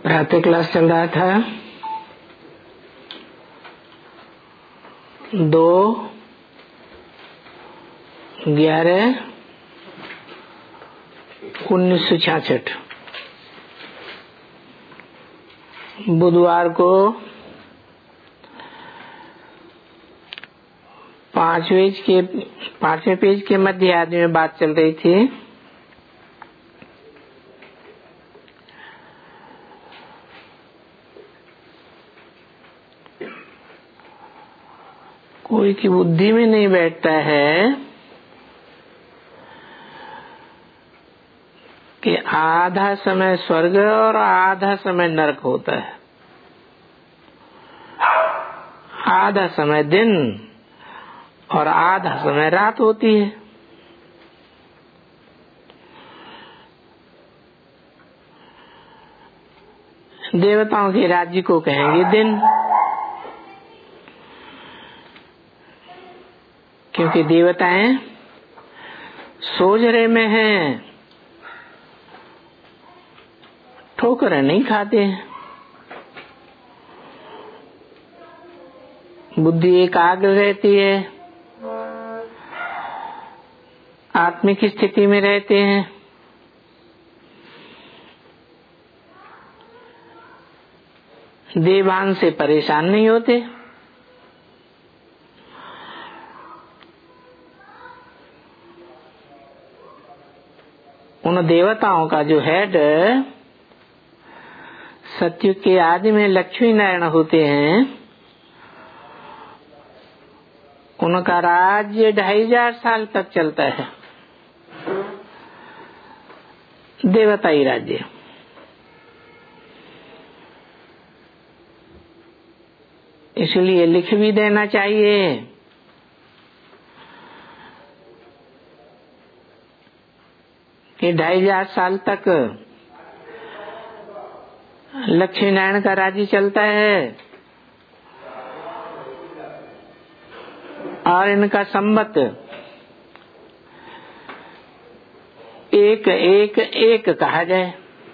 प्रातः क्लास चल रहा था 2/11/1966 बुधवार को 5वें पेज के मध्य आदि में बात चल रही थी। कोई की बुद्धि में नहीं बैठता है कि आधा समय स्वर्ग और आधा समय नरक होता है, आधा समय दिन और आधा समय रात होती है। देवताओं के राज्य को कहेंगे दिन, क्योंकि देवताएं सोजरे में हैं, ठोकरें नहीं खाते हैं। बुद्धि एकाग्र रहती है, आत्मिक स्थिति में रहते हैं। देवान से परेशान नहीं होते। उन देवताओं का जो हेड सतयुग के आदि में लक्ष्मी नारायण होते हैं, उनका राज्य 2500 साल तक चलता है, देवताई राज्य। इसलिए लिख भी देना चाहिए कि 2500 साल तक लक्ष्मी नारायण का राज्य चलता है और इनका संवत एक एक एक कहा जाए,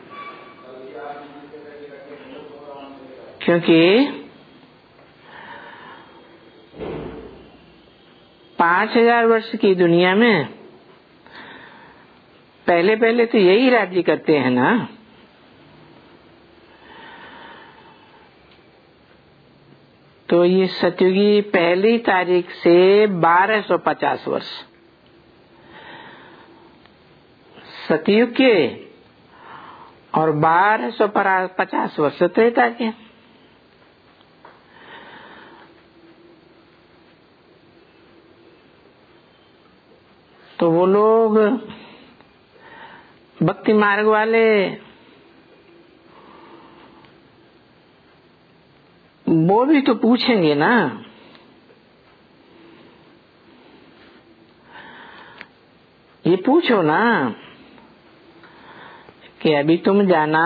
क्योंकि 5000 वर्ष की दुनिया में पहले तो यही राज्य करते हैं ना। तो ये सतयुगी पहली तारीख से 1250 वर्ष सतयुग के और 1250 वर्ष त्रेता के। तो वो लोग भक्ति मार्ग वाले वो भी तो पूछेंगे ना, ये पूछो ना कि अभी तुम जाना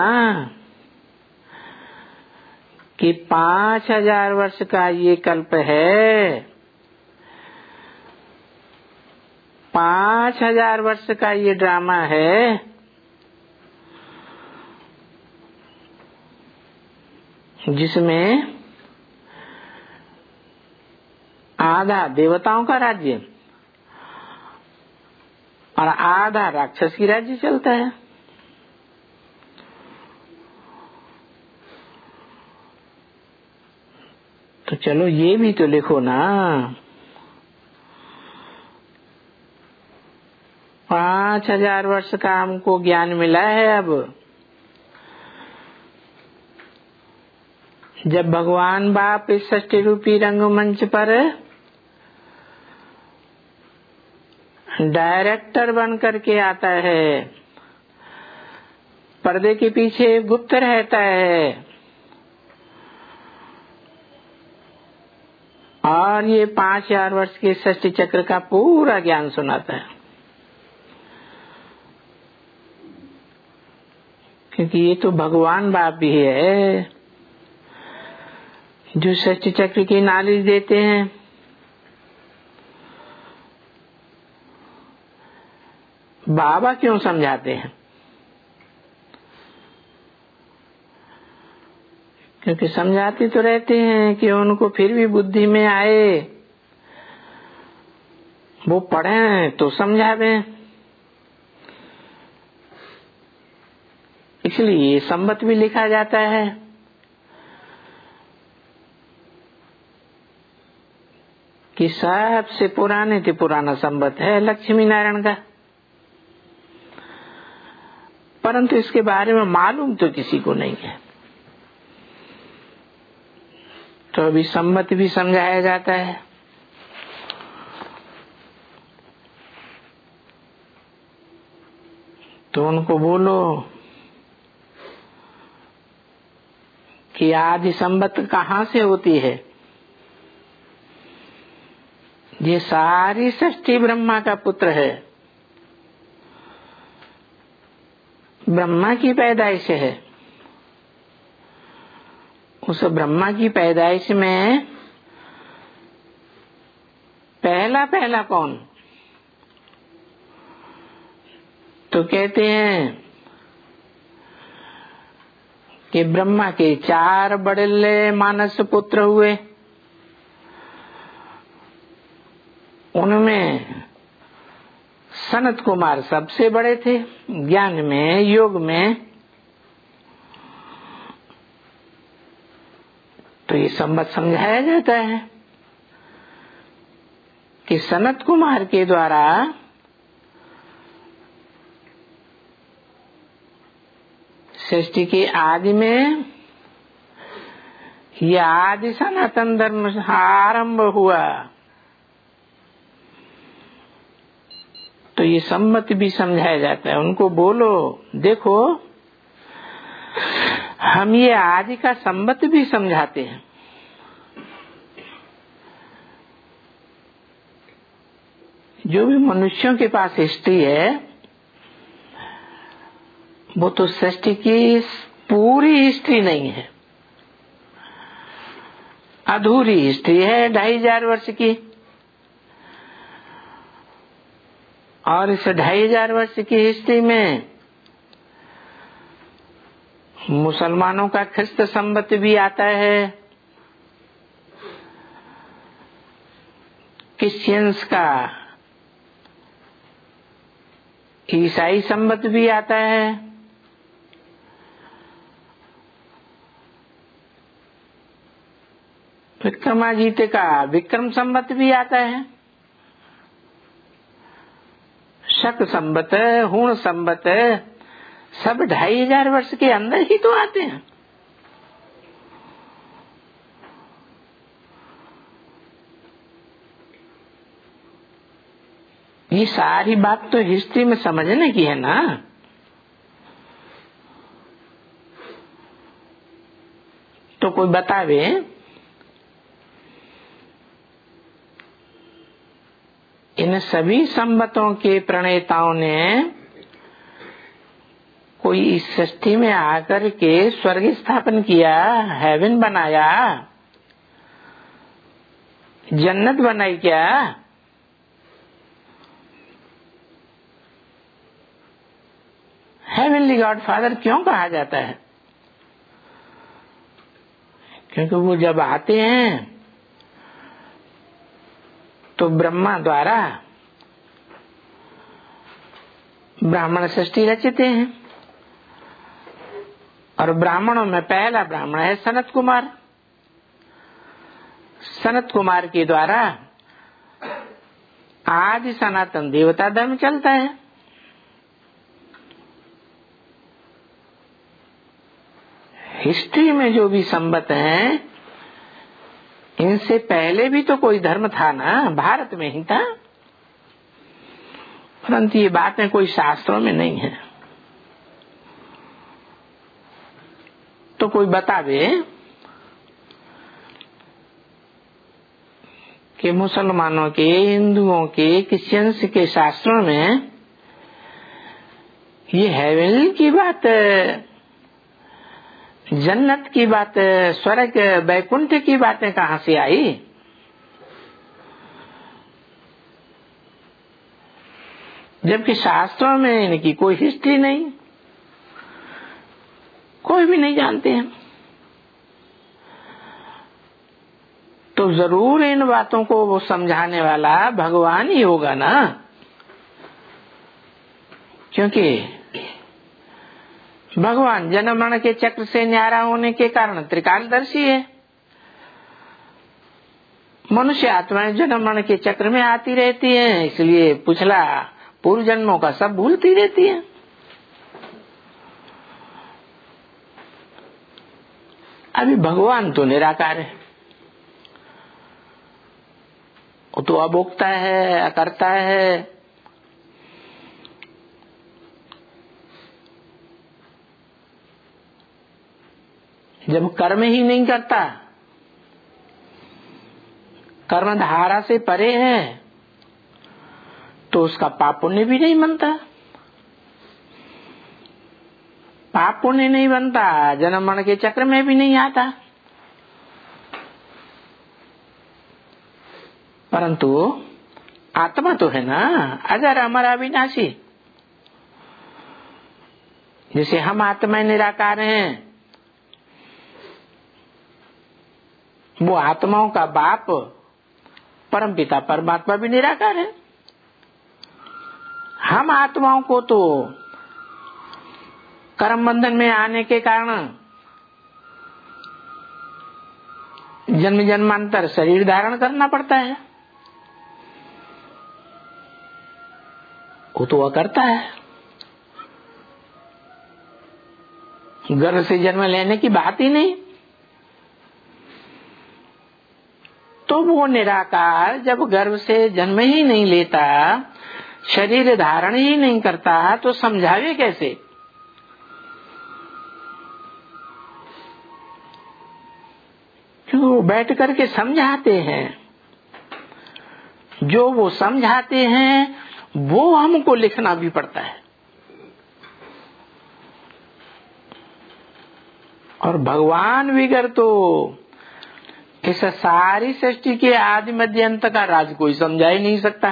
कि 5000 वर्ष का ये कल्प है, 5000 वर्ष का ये ड्रामा है, जिसमें आधा देवताओं का राज्य और आधा राक्षस की राज्य चलता है। तो चलो ये भी तो लिखो ना, 5000 वर्ष का हमको ज्ञान मिला है। अब जब भगवान बाप इस सृष्टि रूपी रंगमंच पर डायरेक्टर बन करके आता है, पर्दे के पीछे गुप्त रहता है और ये 5000 वर्ष के सृष्टि चक्र का पूरा ज्ञान सुनाता है। क्योंकि ये तो भगवान बाप भी है जो सृष्टि चक्र की नॉलेज देते हैं। बाबा क्यों समझाते हैं? क्योंकि समझाते तो रहते हैं कि उनको फिर भी बुद्धि में आए, वो पढ़े तो समझावे। इसलिए ये संबत भी लिखा जाता है कि सबसे पुराने से पुराना संबत है लक्ष्मी नारायण का, परंतु इसके बारे में मालूम तो किसी को नहीं है। तो अभी संबत भी समझाया जाता है। तो उनको बोलो कि आदि संबत कहाँ से होती है? ये सारी सृष्टि ब्रह्मा का पुत्र है, ब्रह्मा की पैदाइश है। उस ब्रह्मा की पैदाइश में पहला कौन? तो कहते हैं कि ब्रह्मा के 4 बड़े मानस पुत्र हुए, उनमें सनत कुमार सबसे बड़े थे, ज्ञान में, योग में। तो ये संबत समझाया जाता है कि सनत कुमार के द्वारा सृष्टि के आदि में यह आदि सनातन धर्म आरंभ हुआ। तो ये संबत भी समझाया जाता है। उनको बोलो देखो हम ये आदि का संबत भी समझाते हैं। जो भी मनुष्यों के पास हिस्ट्री है वो तो सृष्टि की पूरी हिस्ट्री नहीं है, अधूरी हिस्ट्री है 2500 वर्ष की। और इस 2500 वर्ष की हिस्ट्री में मुसलमानों का ख्रिस्त संबत भी आता है, क्रिश्चियंस का ईसाई संबत भी आता है, विक्रमादित्य का विक्रम संबत भी आता है, शक संबत, हूण संबत, सब 2500 वर्ष के अंदर ही तो आते हैं। ये सारी बात तो हिस्ट्री में समझने की है ना। तो कोई बतावे इन सभी संबतों के प्रणेताओं ने कोई इस सृष्टि में आकर के स्वर्ग स्थापन किया, हेवन बनाया, जन्नत बनाई क्या? हेवनली गॉडफादर क्यों कहा जाता है? क्योंकि वो जब आते हैं तो ब्रह्मा द्वारा ब्राह्मण सृष्टि रचते हैं। और ब्राह्मणों में पहला ब्राह्मण है सनत कुमार। सनत कुमार के द्वारा आदि सनातन देवता धर्म चलता है। हिस्ट्री में जो भी संबत हैं इनसे पहले भी तो कोई धर्म था ना, भारत में ही था, परंतु ये बातें कोई शास्त्रों में नहीं है। तो कोई बतावे कि मुसलमानों के, हिंदुओं के, क्रिश्चियंस के शास्त्रों में ये हेवन की बात, जन्नत की बात, स्वर्ग वैकुंठ की बातें कहां से आई? जबकि शास्त्रों में इनकी कोई हिस्ट्री नहीं, कोई भी नहीं जानते हैं। तो जरूर इन बातों को वो समझाने वाला भगवान ही होगा ना, क्योंकि भगवान जन्म मरण के चक्र से न्यारा होने के कारण त्रिकालदर्शी है। मनुष्य आत्माएं जन्म मरण के चक्र में आती रहती हैं, इसलिए पिछला पूर्व जन्मों का सब भूलती रहती है। अभी भगवान तो निराकार है, वो तो अभोक्ता है, अकर्ता है। जब कर्म ही नहीं करता, कर्म धारा से परे है, तो उसका पाप पुण्य भी नहीं बनता। पाप पुण्य नहीं बनता, जन्म मरण के चक्र में भी नहीं आता। परंतु आत्मा तो है ना, अगर हमारा अविनाशी, जैसे हम आत्मा निराकार हैं, वो आत्माओं का बाप परमपिता परमात्मा भी निराकार है। हम आत्माओं को तो कर्म बंधन में आने के कारण जन्म जन्मांतर शरीर धारण करना पड़ता है, वो तो अकर्ता है। गर्भ से जन्म लेने की बात ही नहीं। तो वो निराकार जब गर्भ से जन्म ही नहीं लेता, शरीर धारण ही नहीं करता, तो समझावे कैसे? क्यों वो बैठ करके समझाते हैं, जो वो समझाते हैं वो हमको लिखना भी पड़ता है। और भगवान बिगर तो इस सारी सृष्टि के आदि मध्य अंत का राज कोई समझा ही नहीं सकता।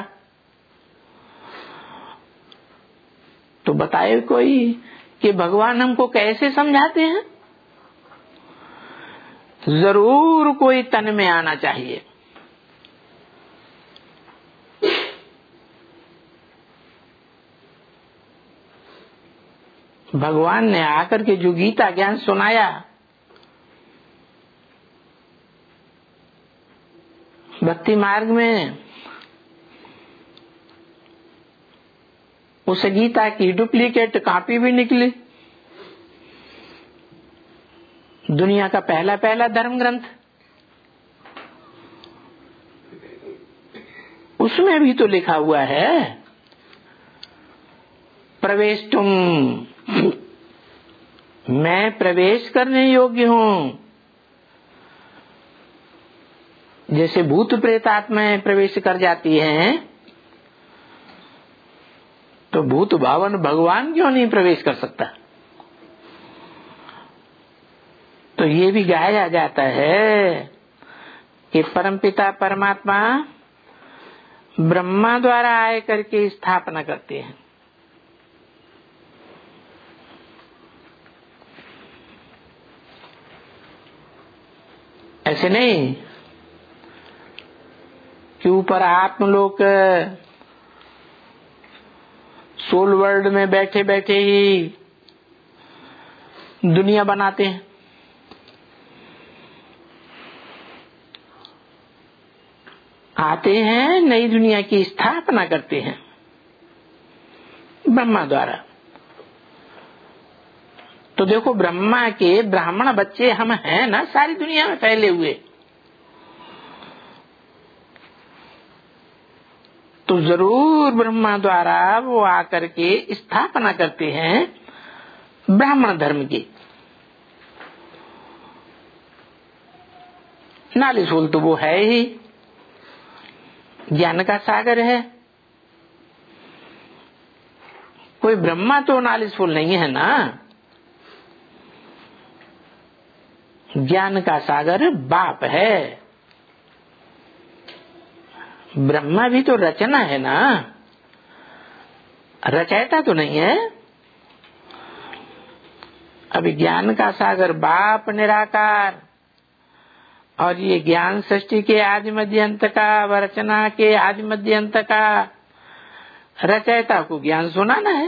तो बताए कोई कि भगवान हमको कैसे समझाते हैं? जरूर कोई तन में आना चाहिए। भगवान ने आकर के जो गीता ज्ञान सुनाया, भक्ति मार्ग में, उस गीता की डुप्लीकेट कॉपी भी निकली। दुनिया का पहला धर्म ग्रंथ, उसमें भी तो लिखा हुआ है प्रवेश तुम, मैं प्रवेश करने योग्य हूँ। जैसे भूत प्रेत आत्माएं प्रवेश कर जाती हैं, तो भूत भावन भगवान क्यों नहीं प्रवेश कर सकता? तो ये भी गाया जाता है कि परमपिता परमात्मा ब्रह्मा द्वारा आए करके स्थापना करते हैं। ऐसे नहीं कि ऊपर आत्मलोक सोल वर्ल्ड में बैठे बैठे ही दुनिया बनाते हैं। आते हैं, नई दुनिया की स्थापना करते हैं ब्रह्मा द्वारा। तो देखो, ब्रह्मा के ब्राह्मण बच्चे हम हैं ना, सारी दुनिया में फैले हुए। तो जरूर ब्रह्मा द्वारा वो आकर के स्थापना करते हैं ब्राह्मण धर्म की। नालीशूल तो वो है ही, ज्ञान का सागर है। कोई ब्रह्मा तो नालीशूल नहीं है ना। ज्ञान का सागर बाप है। ब्रह्मा भी तो रचना है ना, रचयिता तो नहीं है। अभी ज्ञान का सागर बाप निराकार, और ये ज्ञान सृष्टि के आदि मध्य अंत का, रचना के आदि मध्य अंत का रचयिता को ज्ञान सुनाना है।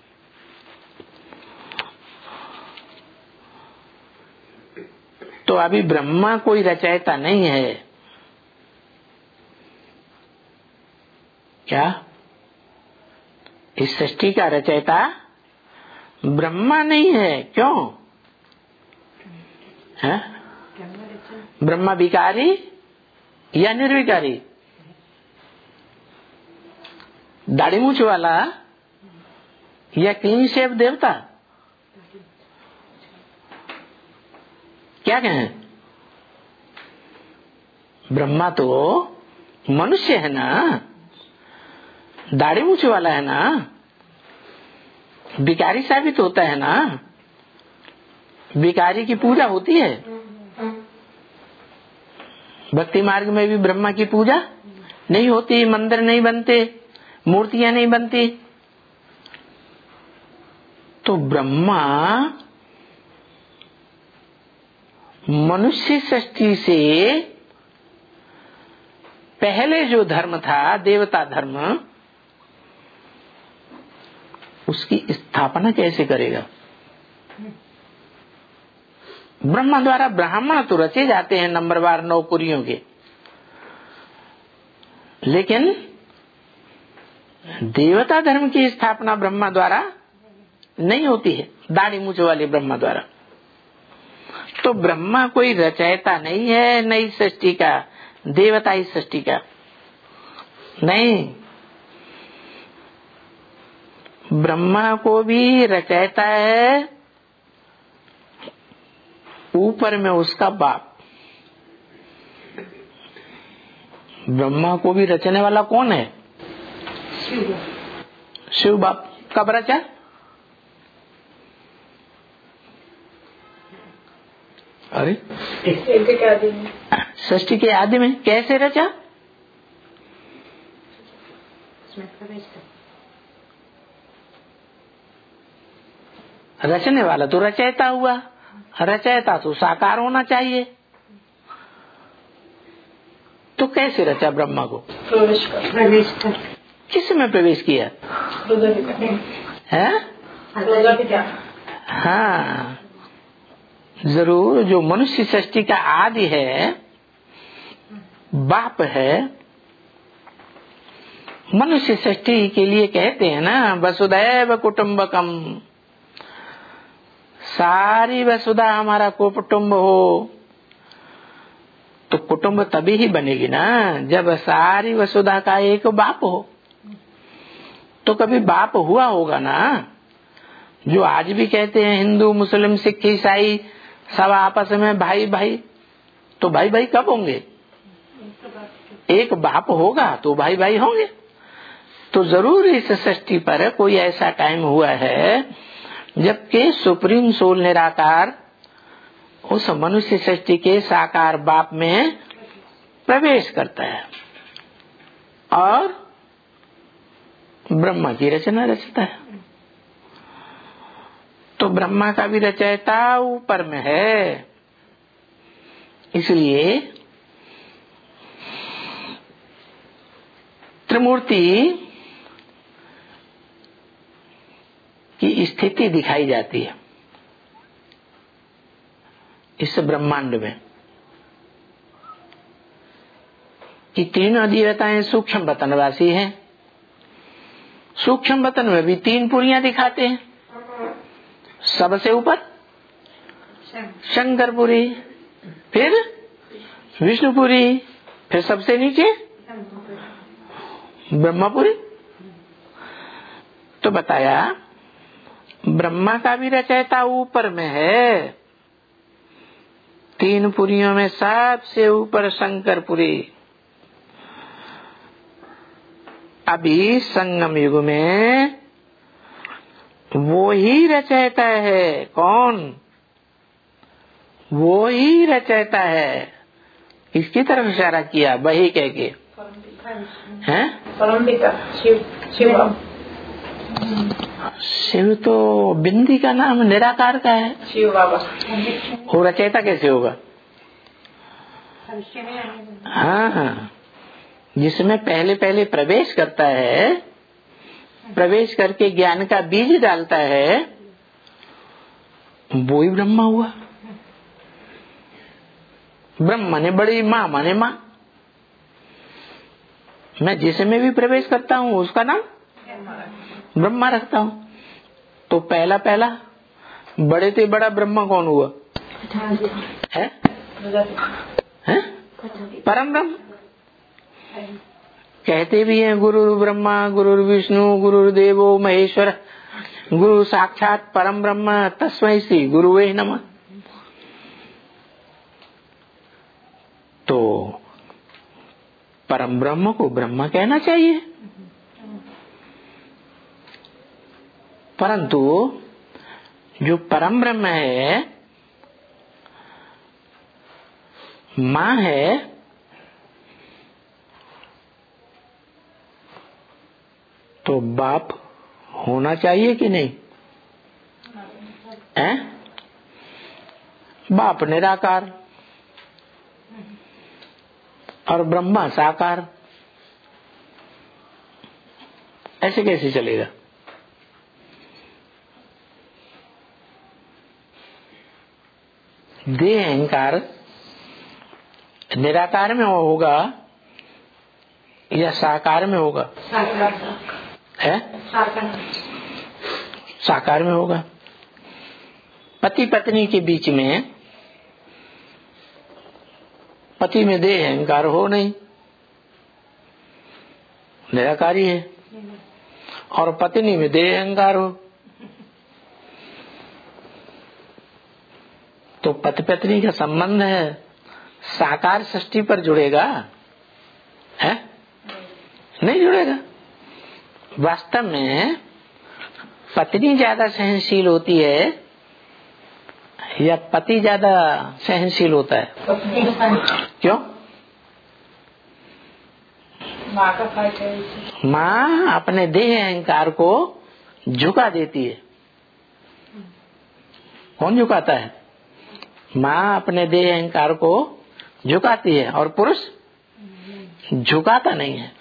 तो अभी ब्रह्मा कोई रचयिता नहीं है क्या? इस सृष्टि का रचयिता ब्रह्मा नहीं है। क्यों है? ब्रह्मा विकारी या निर्विकारी? दाढ़ी मूछ वाला या क्लीन शेव देवता? क्या कहें? ब्रह्मा तो मनुष्य है ना, दाढ़ी मूछ वाला है ना, भिखारी साबित होता है ना। भिखारी की पूजा होती है। भक्ति मार्ग में भी ब्रह्मा की पूजा नहीं होती, मंदिर नहीं बनते, मूर्तियां नहीं बनती। तो ब्रह्मा मनुष्य सृष्टि से पहले जो धर्म था, देवता धर्म, उसकी स्थापना कैसे करेगा? ब्रह्मा द्वारा ब्राह्मण तो रचे जाते हैं नंबरवार नौकरियों के, लेकिन देवता धर्म की स्थापना ब्रह्मा द्वारा नहीं होती है, दाढ़ी मूछ वाले ब्रह्मा द्वारा। तो ब्रह्मा कोई रचयिता नहीं है नई सृष्टि का, देवता ही सृष्टि का नहीं। ब्रह्मा को भी रचयिता है ऊपर में उसका बाप। ब्रह्मा को भी रचने वाला कौन है? शिव बाप। कब रचा? अरे सृष्टि के आदि में। कैसे रचा? रचने वाला तो रचयिता हुआ, रचयिता तो साकार होना चाहिए। तो कैसे रचा ब्रह्मा को? प्रवेश कर। किसमें प्रवेश किया है? हाँ, जरूर। जो मनुष्य सृष्टि का आदि है, बाप है। मनुष्य सृष्टि के लिए कहते हैं ना, वसुधैव कुटुम्बकम, सारी वसुधा हमारा कुटुम्ब हो। तो कुटुम्ब तभी ही बनेगी ना जब सारी वसुधा का एक बाप हो। तो कभी बाप हुआ होगा ना। जो आज भी कहते हैं हिंदू मुस्लिम सिख ईसाई सब आपस में भाई भाई, तो भाई भाई कब होंगे? एक बाप होगा तो भाई भाई होंगे। तो जरूर इस सृष्टि पर कोई ऐसा टाइम हुआ है जबकि सुप्रीम सोल निराकार उस मनुष्य सृष्टि के साकार बाप में प्रवेश करता है और ब्रह्मा की रचना रचता है। तो ब्रह्मा का भी रचयिता ऊपर में है। इसलिए त्रिमूर्ति की स्थिति दिखाई जाती है इस ब्रह्मांड में कि तीनों देवताएं सूक्ष्म वतनवासी हैं। सूक्ष्म वतन में भी तीन पुरियां दिखाते हैं। सबसे ऊपर शंकरपुरी, फिर विष्णुपुरी, फिर सबसे नीचे ब्रह्मपुरी। तो बताया ब्रह्मा का भी रचयिता ऊपर में है। तीन पुरियों में सबसे ऊपर शंकरपुरी। अभी संगम युग में वो ही रचयिता है। कौन? वो ही रचयिता है। इसकी तरफ इशारा किया वही कह के हैं। शिव तो बिंदी का नाम निराकार का है। शिव बाबा। वो रचयिता कैसे होगा? हाँ, जिसमें पहले पहले प्रवेश करता है, प्रवेश करके ज्ञान का बीज डालता है, वो ही ब्रह्मा हुआ। ब्रह्म माने बड़ी, माँ माने माँ। मैं जिसमें भी प्रवेश करता हूँ उसका नाम ब्रह्मा रखता हूँ। तो पहला पहला बड़े से बड़ा ब्रह्मा कौन हुआ है? परम ब्रह्म। कहते भी हैं गुरु ब्रह्मा गुरु विष्णु गुरु देवो महेश्वर गुरु साक्षात परम ब्रह्म तस्मै श्री गुरुवे नमः। तो परम ब्रह्म को ब्रह्मा कहना चाहिए, परंतु जो परम ब्रह्म है, माँ है, तो बाप होना चाहिए कि नहीं है? बाप निराकार और ब्रह्मा साकार, ऐसे कैसे चलेगा? देह अहंकार निराकार में होगा या साकार में होगा? है साकार में होगा। पति पत्नी के बीच में पति में देह अहंकार हो नहीं, निराकारी है, और पत्नी में देह अहंकार हो, तो पति पत्नी का संबंध है साकार सृष्टि पर जुड़ेगा है? नहीं जुड़ेगा। वास्तव में पत्नी ज्यादा सहनशील होती है या पति ज्यादा सहनशील होता है? क्यों? माँ अपने देह अहंकार को झुका देती है। कौन झुकाता है? माँ अपने देह अहंकार को झुकाती है और पुरुष झुकाता नहीं है।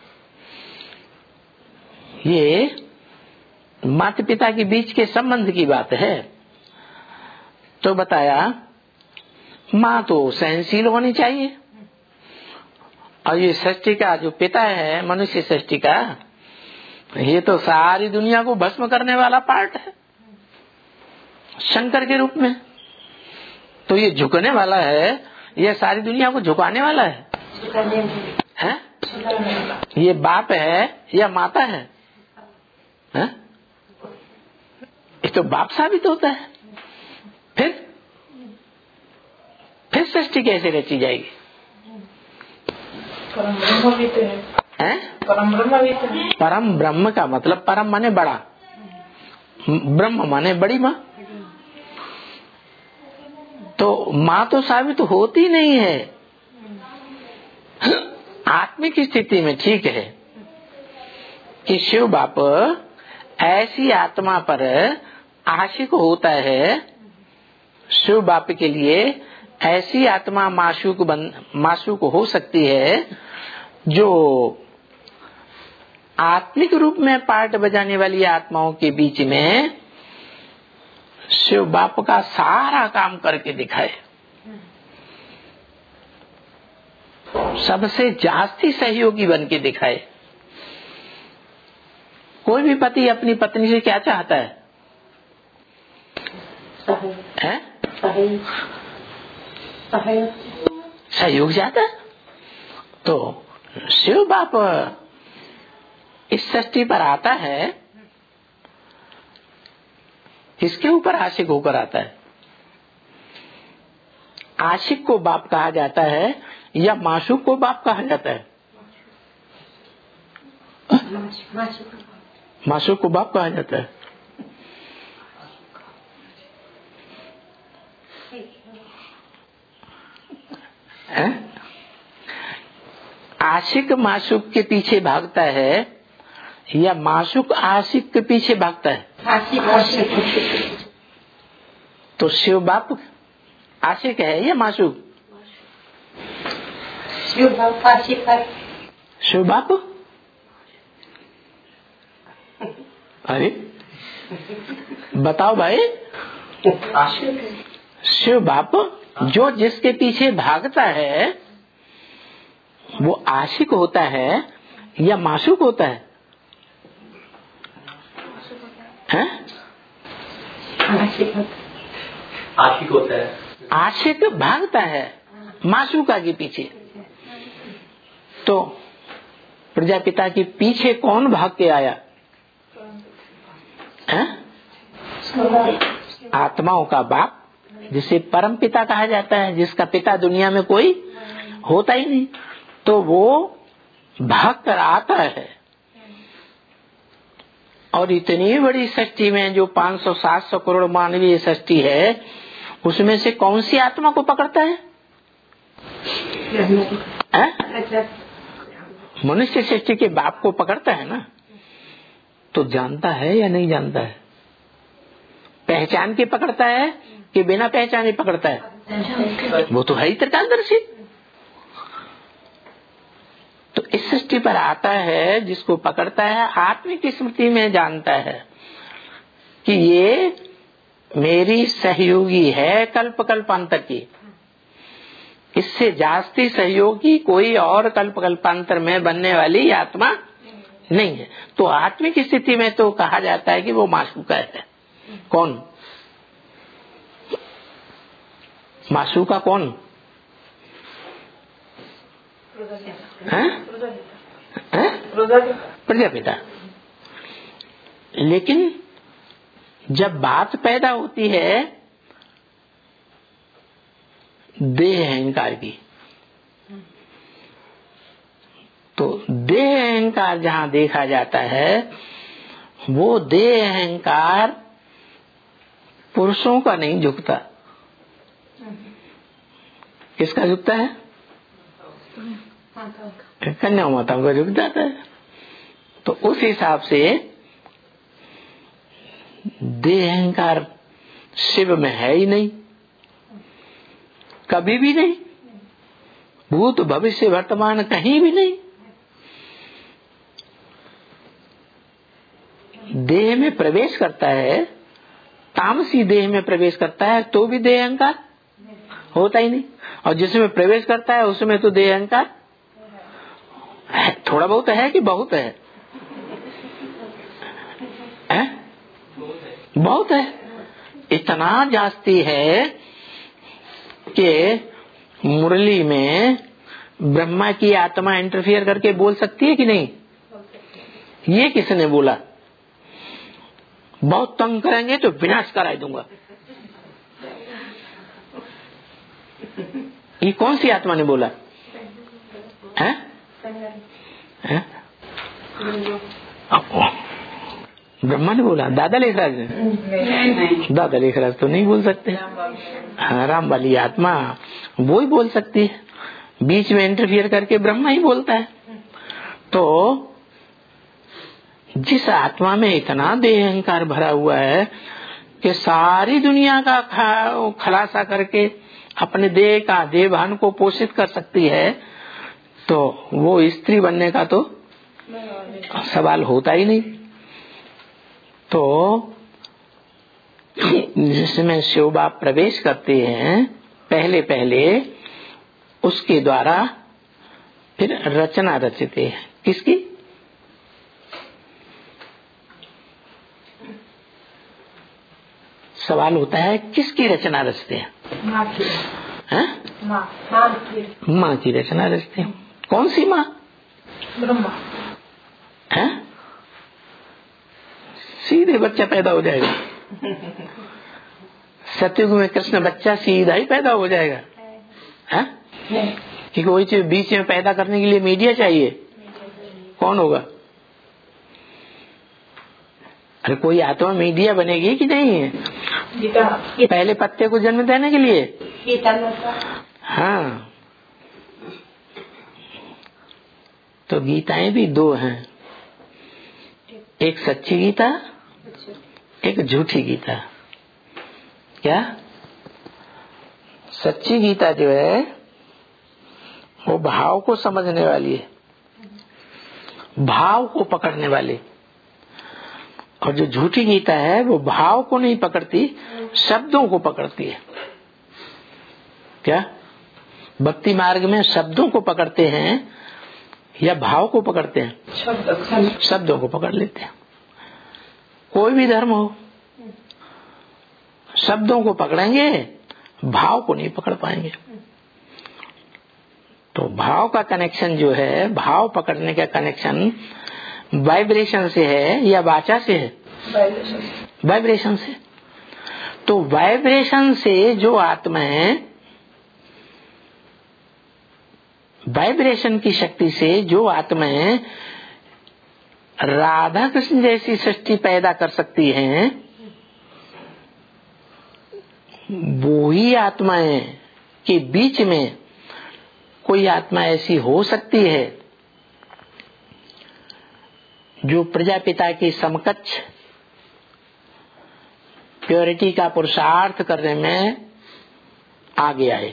ये माता पिता के बीच के संबंध की बात है। तो बताया माँ तो सहनशील होनी चाहिए, और ये सृष्टि का जो पिता है, मनुष्य सृष्टि का, ये तो सारी दुनिया को भस्म करने वाला पार्ट है शंकर के रूप में। तो ये झुकने वाला है, ये सारी दुनिया को झुकाने वाला है? ये बाप है या माता है? ये तो बाप साबित होता है। फिर सृष्टि कैसे रची जाएगी? परम ब्रह्म भी तो है। परम ब्रह्म भी तो है। परम ब्रह्म का मतलब परम माने बड़ा, ब्रह्म माने बड़ी माँ। तो माँ तो साबित होती नहीं है। आत्मिक स्थिति में ठीक है कि शिव बाप ऐसी आत्मा पर आशिक होता है, शिव बाप के लिए ऐसी आत्मा माशूक हो सकती है जो आत्मिक रूप में पार्ट बजाने वाली आत्माओं के बीच में शिव बाप का सारा काम करके दिखाए, सबसे जास्ती सहयोगी बन के दिखाए। कोई भी पति अपनी पत्नी से क्या चाहता है? सहयोग चाहता है। तो शिव बाप इस सृष्टि पर आता है, इसके ऊपर आशिक होकर आता है। आशिक को बाप कहा जाता है या माशूक को बाप कहा जाता है? माशूक को बाप कहा जाता है। आशिक माशूक के पीछे भागता है या माशूक आशिक के पीछे भागता है? आशिक। तो शिव बाप आशिक है या माशूक? शिव बाप? अरे बताओ भाई। शिव बाप जो जिसके पीछे भागता है वो आशिक होता है या माशूक होता है? हैं? आशिक होता है। आशिक भागता है माशूका के पीछे। तो प्रजापिता के पीछे कौन भाग के आया? हैं? आत्माओं का बाप, जिसे परम पिता कहा जाता है, जिसका पिता दुनिया में कोई होता ही नहीं, तो वो भाग कर आता है। और इतनी बड़ी सृष्टि में जो 500-700 करोड़ मानवीय सृष्टि है, उसमें से कौन सी आत्मा को पकड़ता है? मनुष्य सृष्टि के बाप को पकड़ता है ना। तो जानता है या नहीं जानता है? पहचान के पकड़ता है कि बिना पहचाने पकड़ता है? वो तो है ही त्रिकालदर्शी। तो इस सृष्टि पर आता है, जिसको पकड़ता है, आत्मिक स्मृति में जानता है कि ये मेरी सहयोगी है कल्प कल्पांतर की। इससे जास्ती सहयोगी कोई और कल्प कल्पांतर में बनने वाली आत्मा नहीं है। तो आत्मिक स्थिति में तो कहा जाता है कि वो माशूका है। कौन माशूका? कौन है? प्रजापिता। लेकिन जब बात पैदा होती है देह अहंकार की, तो देह अहंकार जहां देखा जाता है, वो देह अहंकार पुरुषों का नहीं झुकता। किसका झुकता है? कन्या माताओं का झुक जाता है। तो उस हिसाब से देह अहंकार शिव में है ही नहीं, कभी भी नहीं, भूत भविष्य वर्तमान कहीं भी नहीं। देह में प्रवेश करता है, तामसी देह में प्रवेश करता है तो भी देह अहंकार होता ही नहीं। और जिसमें प्रवेश करता है उसमें तो देह अहंकार है, थोड़ा बहुत है कि बहुत है? बहुत है। इतना जास्ती है कि मुरली में ब्रह्मा की आत्मा इंटरफियर करके बोल सकती है कि नहीं? ये किसने बोला? बहुत तंग करेंगे तो विनाश कराई दूंगा। ये कौन सी आत्मा ने बोला है? ब्रह्मा ने बोला? दादा लेखराज ने? दादा लेखराज तो नहीं बोल सकते। हाँ, राम वाली आत्मा वो ही बोल सकती है। बीच में इंटरफियर करके ब्रह्मा ही बोलता है। तो जिस आत्मा में इतना देह अहंकार भरा हुआ है कि सारी दुनिया का खलासा करके अपने देह का देह भान को पोषित कर सकती है, तो वो स्त्री बनने का तो सवाल होता ही नहीं। तो जिसमें शिव बाप प्रवेश करते हैं पहले पहले, उसके द्वारा फिर रचना रचते हैं। किसकी? सवाल होता है किसकी रचना रचते हैं? माँ की रचना रचते हैं। कौन सी माँ? ब्रह्मा। है? सीधे बच्चा पैदा हो जाएगा। सतयुग में कृष्ण बच्चा सीधा ही पैदा हो जाएगा। है? कि कोई चीज बीच में पैदा करने के लिए मीडिया चाहिए? कौन होगा? अरे कोई आत्मा मीडिया बनेगी कि नहीं? पहले पत्ते को जन्म देने के लिए। हाँ, तो गीताएं भी दो हैं, एक सच्ची गीता, एक झूठी गीता। क्या? सच्ची गीता जो है वो भाव को समझने वाली है, भाव को पकड़ने वाली। और जो झूठी गीता है वो भाव को नहीं पकड़ती, शब्दों को पकड़ती है। क्या भक्ति मार्ग में शब्दों को पकड़ते हैं या भाव को पकड़ते हैं? शब्दों को पकड़ लेते हैं। कोई भी धर्म हो, शब्दों को पकड़ेंगे, भाव को नहीं पकड़ पाएंगे। तो भाव का कनेक्शन जो है, भाव पकड़ने का कनेक्शन वाइब्रेशन से है या वाचा से है? वाइब्रेशन से। तो वाइब्रेशन से जो आत्मा है, वाइब्रेशन की शक्ति से जो आत्मा है राधा कृष्ण जैसी सृष्टि पैदा कर सकती हैं, वो ही आत्माएं के बीच में कोई आत्मा ऐसी हो सकती है जो प्रजापिता के समकक्ष प्योरिटी का पुरुषार्थ करने में आगे आए।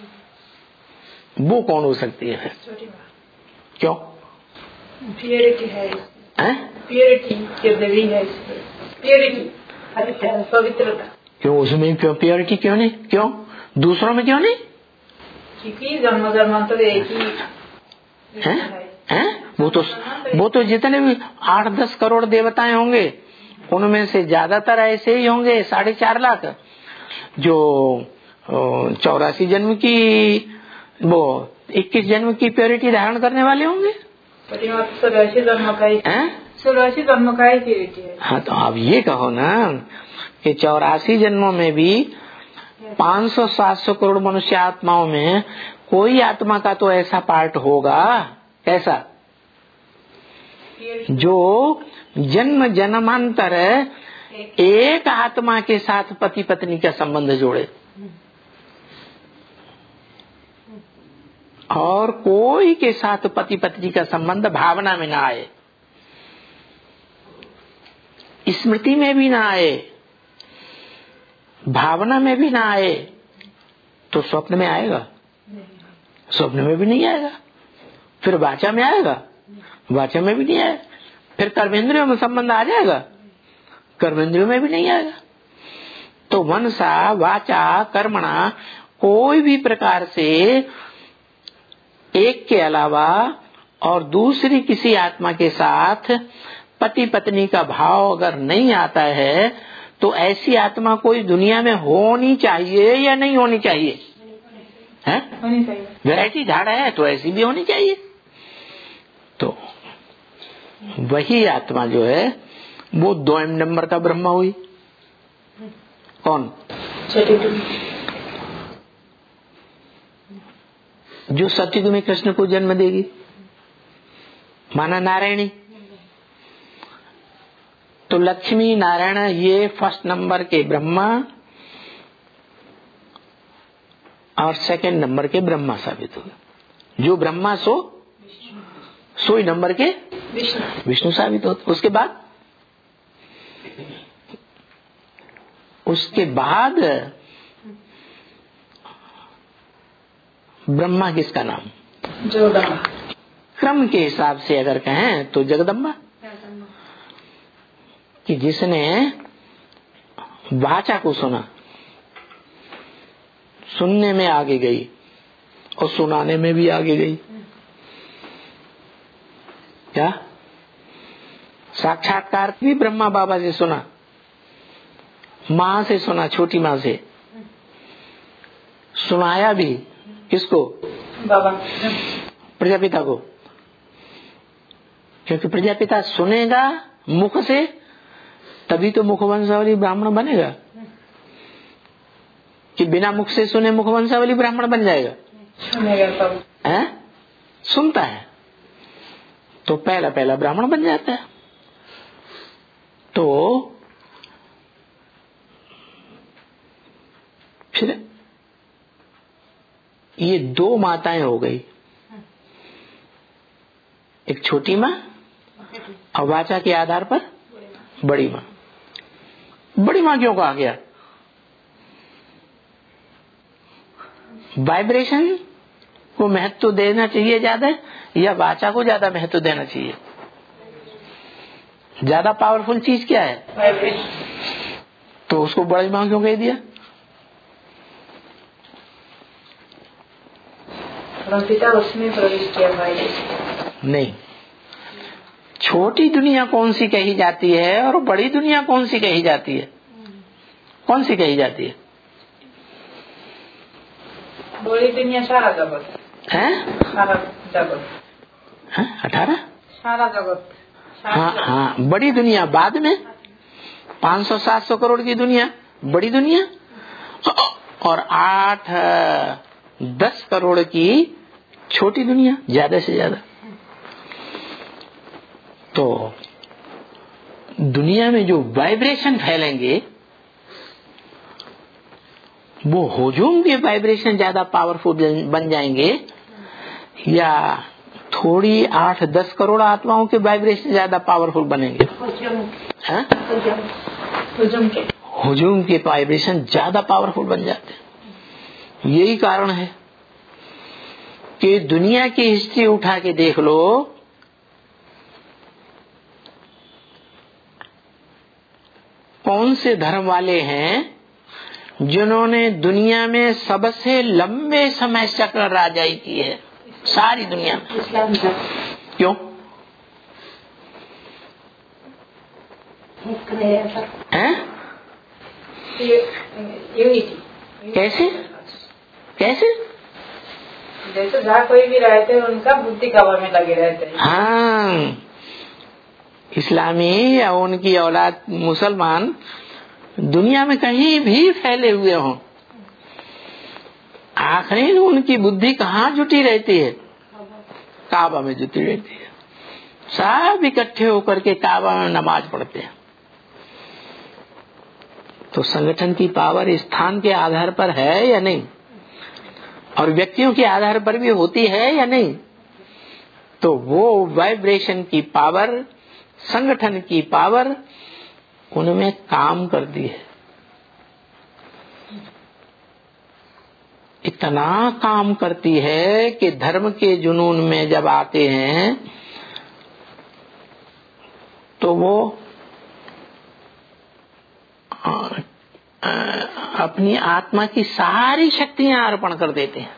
वो कौन हो सकती है? क्यों? प्योरिटी है, प्योरिटी देवी है, प्योरिटी पवित्रता। क्यों उसमें क्यों प्योरिटी? क्यों नहीं? क्यों दूसरों में क्यों नहीं? क्योंकि जन्म जन्मांतर एक ही है। वो तो जितने भी 8-10 करोड़ देवताएं होंगे उनमें से ज्यादातर ऐसे ही होंगे, 4.5 लाख जो 84 जन्म की, वो 21 जन्म की प्योरिटी धारण करने वाले होंगे। 84 जन्म का ही प्योरिटी है। हाँ, तो आप ये कहो ना कि 84 जन्मों में भी 500-700 करोड़ मनुष्य आत्माओं में कोई आत्मा का तो ऐसा पार्ट होगा, कैसा जो जन्म जन्मांतर एक आत्मा के साथ पति पत्नी का संबंध जोड़े, और कोई के साथ पति पत्नी का संबंध भावना में ना आए, स्मृति में भी ना आए, भावना में भी ना आए, तो स्वप्न में आएगा? स्वप्न में भी नहीं आएगा। फिर वाचा में आएगा? वाचा में भी नहीं आएगा। फिर कर्मेंद्रियों में संबंध आ जाएगा? कर्मेंद्रियों में भी नहीं आएगा। तो मनसा वाचा कर्मणा कोई भी प्रकार से एक के अलावा और दूसरी किसी आत्मा के साथ पति पत्नी का भाव अगर नहीं आता है तो ऐसी आत्मा कोई दुनिया में होनी चाहिए या नहीं होनी चाहिए? है वैरायटी झाड़ है तो ऐसी भी होनी चाहिए। तो वही आत्मा जो है वो 2 नंबर का ब्रह्मा हुई। कौन? जो सतयुग में कृष्ण को जन्म देगी, माना नारायणी। तो लक्ष्मी नारायण ये 1 नंबर के ब्रह्मा और 2 नंबर के ब्रह्मा साबित हुए। जो ब्रह्मा सो ही नंबर के विष्णु साबित होते। उसके बाद ब्रह्मा किसका नाम? जगदम्बा। क्रम के हिसाब से अगर कहें तो जगदम्बा, कि जिसने वाचा को सुना, सुनने में आगे गई और सुनाने में भी आगे गई। क्या साक्षात्कार भी ब्रह्मा बाबा से सुना, माँ से सुना, छोटी माँ से सुनाया भी। किसको? बाबा प्रजापिता को। क्योंकि प्रजापिता सुनेगा मुख से तभी तो मुखवंशावली ब्राह्मण बनेगा, कि बिना मुख से सुने मुखवंशावली ब्राह्मण बन जाएगा? सुनता है तो पहला ब्राह्मण बन जाता है। तो फिर ये 2 माताएं हो गई, एक छोटी माँ और वाचा के आधार पर बड़ी माँ। बड़ी माँ क्यों कहा गया? उसको महत्व देना चाहिए ज्यादा, या वाचा को ज्यादा महत्व देना चाहिए? ज्यादा पावरफुल चीज क्या है? तो उसको बड़ी मां क्यों कह दिया? उसमें प्रवेश किया भाई। नहीं, छोटी दुनिया कौन सी कही जाती है और बड़ी दुनिया कौन सी कही जाती है? कौन सी कही जाती है? बड़ी दुनिया सारा जगत है, सारा जगत है 18 सारा जगत। हाँ हाँ, बड़ी दुनिया बाद में 500-700 करोड़ की दुनिया बड़ी दुनिया, और 8-10 करोड़ की छोटी दुनिया, ज्यादा से ज्यादा। तो दुनिया में जो वाइब्रेशन फैलेंगे वो हुजूम के वाइब्रेशन ज्यादा पावरफुल बन जाएंगे, या थोड़ी 8-10 करोड़ आत्माओं के वाइब्रेशन ज्यादा पावरफुल बनेंगे? हुजूम के वाइब्रेशन ज्यादा पावरफुल बन जाते हैं। यही कारण है कि दुनिया की हिस्ट्री उठा के देख लो, कौन से धर्म वाले हैं जिन्होंने दुनिया में सबसे लंबे समय चक्र राजाई की है सारी दुनिया में? क्यों? हैं? कैसे कैसे? जैसे जहाँ कोई भी रहते हैं उनका बुद्धि काबा में लगे रहते हैं। हाँ, इस्लामी या उनकी औलाद मुसलमान दुनिया में कहीं भी फैले हुए हों, आखिर उनकी बुद्धि कहाँ जुटी रहती है? काबा में जुटी रहती है। सब इकट्ठे होकर के काबा में नमाज पढ़ते हैं। तो संगठन की पावर स्थान के आधार पर है या नहीं, और व्यक्तियों के आधार पर भी होती है या नहीं? तो वो वाइब्रेशन की पावर, संगठन की पावर उनमें काम करती है। इतना काम करती है कि धर्म के जुनून में जब आते हैं तो वो अपनी आत्मा की सारी शक्तियां अर्पण कर देते हैं,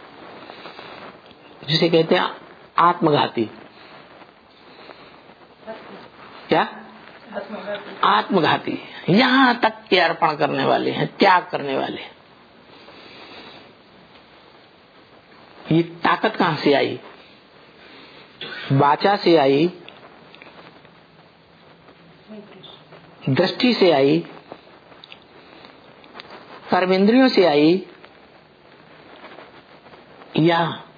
जिसे कहते हैं आत्मघाती। क्या? आत्मघाती। यहां तक के अर्पण करने वाले हैं, त्याग करने वाले हैं। ये ताकत कहां से आई? वाचा से आई, दृष्टि से आई, कर्मेंद्रियों से आई, या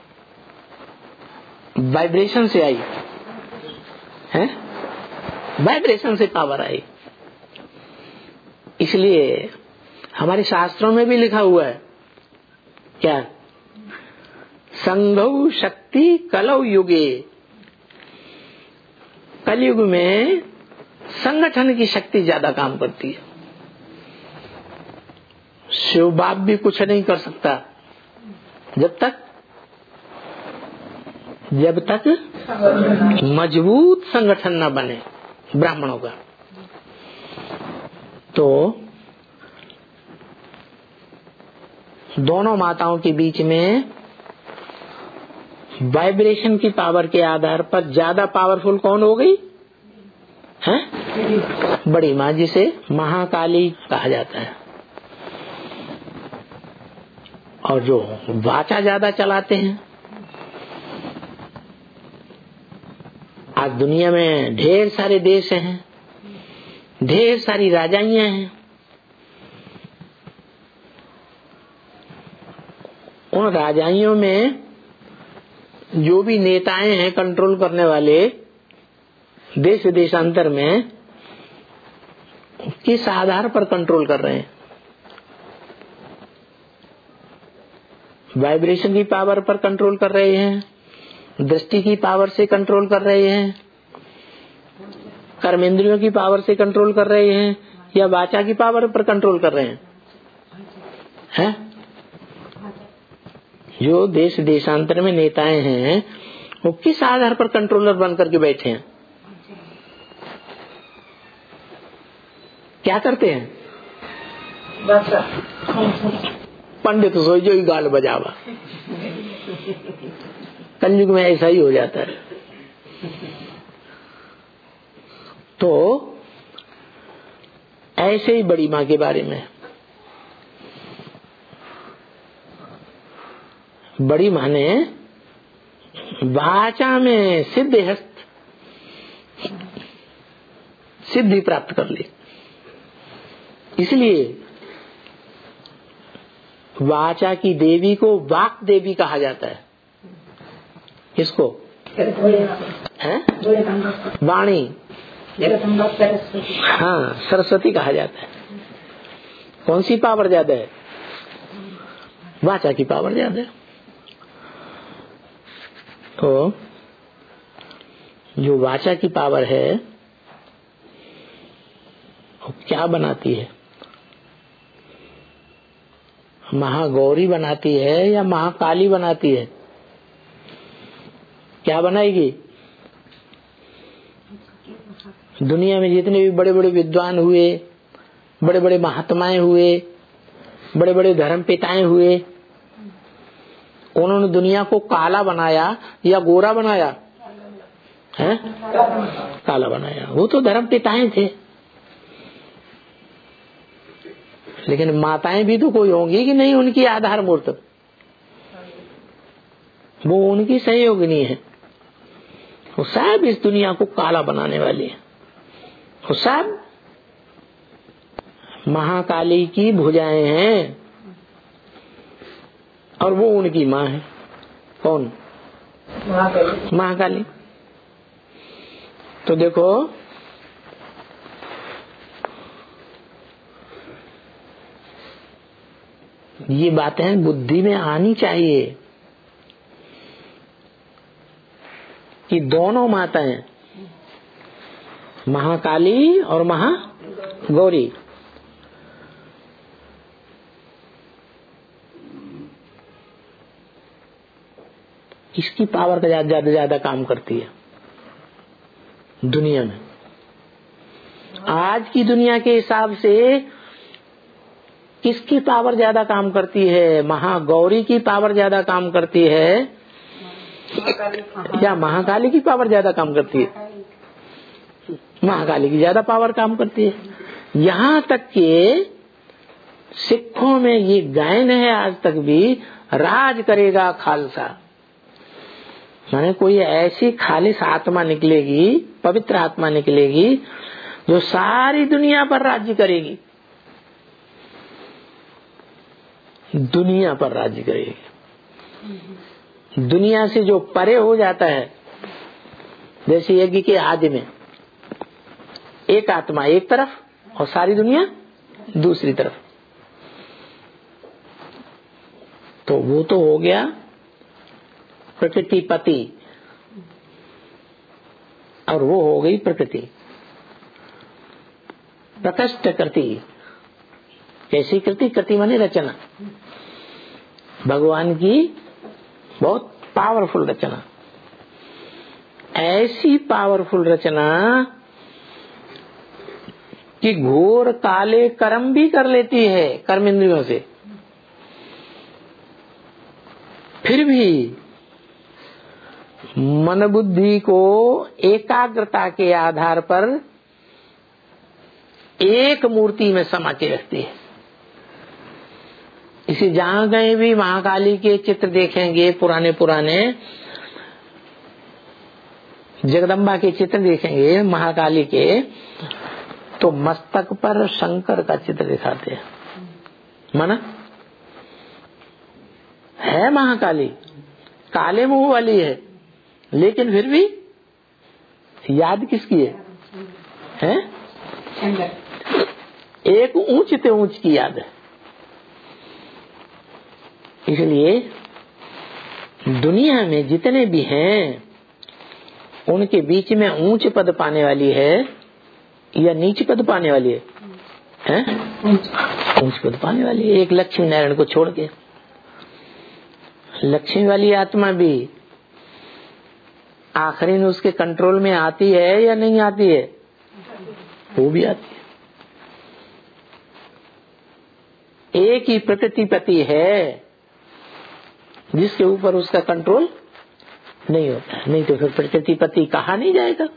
वाइब्रेशन से आई? है, वाइब्रेशन से पावर आई। इसलिए हमारे शास्त्रों में भी लिखा हुआ है क्या? संघौ शक्ति कलौ युगे। कलयुग में संगठन की शक्ति ज्यादा काम करती है। शिव बाप भी कुछ नहीं कर सकता जब तक मजबूत संगठन न बने ब्राह्मणों का। तो दोनों माताओं के बीच में वाइब्रेशन की पावर के आधार पर ज्यादा पावरफुल कौन हो गई है? बड़ी माँ, जिसे महाकाली कहा जाता है। और जो वाचा ज्यादा चलाते हैं, आज दुनिया में ढेर सारे देश हैं, ढेर सारी राजाइयां हैं। उन राजाइयों में जो भी नेताएं हैं कंट्रोल करने वाले देश विदेशांतर में, किस आधार पर कंट्रोल कर रहे हैं? वाइब्रेशन की पावर पर कंट्रोल कर रहे हैं, दृष्टि की पावर से कंट्रोल कर रहे हैं, कर्मेंद्रियों की पावर से कंट्रोल कर रहे हैं, या वाचा की पावर पर कंट्रोल कर रहे हैं? जो देश देशांतर में नेताएं हैं वो किस आधार पर कंट्रोलर बन करके बैठे हैं? क्या करते हैं? पंडित सोई जो ही गाल बजावा। कलयुग में ऐसा ही हो जाता है। तो ऐसे ही बड़ी माँ के बारे में, बड़ी माँ ने वाचा में सिद्धि प्राप्त कर ली। इसलिए वाचा की देवी को वाक देवी कहा जाता है। किसको? है? वाणी। हाँ, सरस्वती कहा जाता है। कौन सी पावर ज्यादा है? वाचा की पावर ज्यादा है। तो जो वाचा की पावर है वो क्या बनाती है? महागौरी बनाती है या महाकाली बनाती है? क्या बनाएगी? दुनिया में जितने भी बड़े बड़े विद्वान हुए, बड़े बड़े महात्माएं हुए, बड़े बड़े धर्म पिताएं हुए, उन्होंने दुनिया को काला बनाया या गोरा बनाया? है? काला बनाया। वो तो धर्म पिताएं थे। लेकिन माताएं भी तो कोई होंगी कि नहीं उनकी आधारभूत? वो उनकी सहयोगिनी है। वो सब इस दुनिया को काला बनाने वाली है। वो सब महाकाली की भुजाएं हैं और वो उनकी माँ है। कौन? महाकाली। तो देखो, ये बातें बुद्धि में आनी चाहिए कि दोनों माताएं, महाकाली और महागौरी, इसकी पावर का ज्यादा काम करती है दुनिया में। आज की दुनिया के हिसाब से किसकी पावर ज्यादा काम करती है? महागौरी की पावर ज्यादा काम करती है या महाकाली की पावर ज्यादा काम करती है? महाकाली की ज्यादा पावर काम करती है। यहाँ तक कि सिखों में ये गायन है आज तक भी, राज करेगा खालसा। माने कोई ऐसी खालिस आत्मा निकलेगी, पवित्र आत्मा निकलेगी जो सारी दुनिया पर राज्य करेगी। दुनिया पर राज्य करेगी। दुनिया से जो परे हो जाता है, जैसे यज्ञ के आदि में एक आत्मा एक तरफ और सारी दुनिया दूसरी तरफ, तो वो तो हो गया प्रकृतिपति और वो हो गई प्रकृति। प्रकृष्ट कृति, कैसी कृति? कृति माने रचना। भगवान की बहुत पावरफुल रचना। ऐसी पावरफुल रचना कि घोर काले कर्म भी कर लेती है कर्म इंद्रियों से, फिर भी मन बुद्धि को एकाग्रता के आधार पर एक मूर्ति में समा के रखती है। इसे जहां गए भी महाकाली के चित्र देखेंगे, पुराने जगदम्बा के चित्र देखेंगे महाकाली के, तो मस्तक पर शंकर का चित्र दिखाते हैं। माना है महाकाली काले मुंह वाली है, लेकिन फिर भी याद किसकी है? एक ऊंच से ऊंच की याद है। इसलिए दुनिया में जितने भी हैं उनके बीच में ऊंच पद पाने वाली है या नीच पद पाने वाली है? ऊंच पद पाने वाली है, एक लक्ष्मी नारायण को छोड़ के। लक्ष्मी वाली आत्मा भी आखिरी में उसके कंट्रोल में आती है या नहीं आती है? वो भी आती है। एक ही प्रकृतिपति है जिसके ऊपर उसका कंट्रोल नहीं होता है, नहीं तो फिर प्रकृतिपति कहा नहीं जाएगा।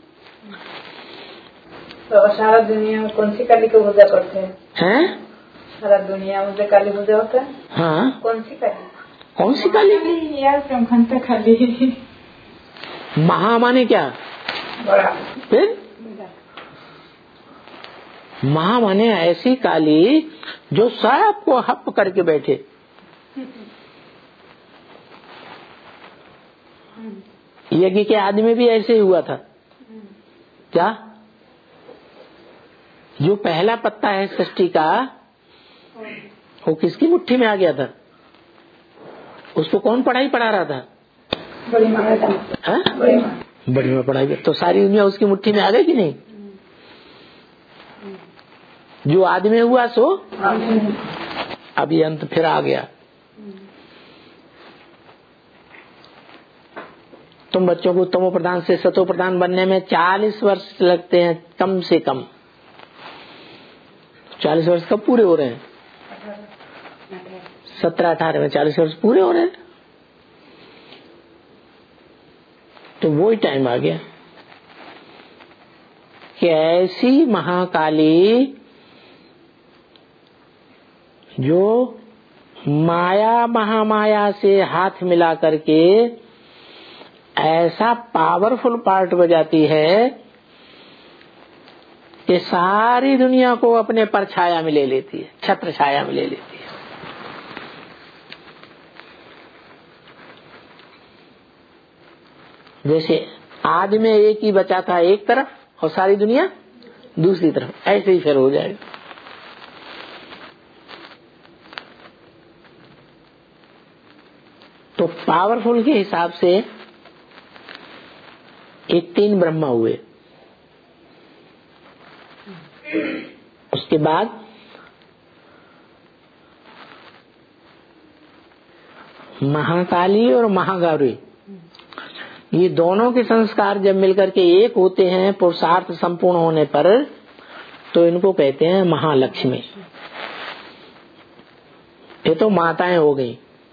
तो सारा दुनिया में कौन सी काली को पूजा करते हैं? सारा दुनिया में काली पूजा होता है। हाँ, कौन सी काली? कौन सी काली? यार ब्रह्मंत काली। महा माने क्या? बड़ा। फिर महा माने ऐसी काली जो सबको हप करके बैठे। यज्ञ के आदि में भी ऐसे ही हुआ था। क्या? जो पहला पत्ता है सृष्टि का, वो किसकी मुट्ठी में आ गया था? उसको कौन पढ़ाई पढ़ा रहा था? बड़ी माँ। बड़ी माँ पढ़ाई। तो सारी दुनिया उसकी मुट्ठी में आ गई कि नहीं? जो आदि में हुआ सो अभी अंत फिर आ गया। तुम बच्चों को तमो प्रधान से सतो प्रधान बनने में 40 वर्ष लगते हैं कम से कम। 40 वर्ष कब पूरे हो रहे हैं? 17-18 में 40 वर्ष पूरे हो रहे हैं। तो वो ही टाइम आ गया कि ऐसी महाकाली जो माया महामाया से हाथ मिला करके ऐसा पावरफुल पार्ट बजाती है कि सारी दुनिया को अपने परछाया में ले लेती है, छत्र छाया में ले लेती है। जैसे आदि में एक ही बचा था एक तरफ और सारी दुनिया दूसरी तरफ, ऐसे ही फिर हो जाएगा। तो पावरफुल के हिसाब से एक 3 ब्रह्मा हुए। उसके बाद महाकाली और महागौरी, ये दोनों के संस्कार जब मिलकर के एक होते हैं पुरुषार्थ संपूर्ण होने पर, तो इनको कहते हैं महालक्ष्मी। ये तो माताएं हो गई।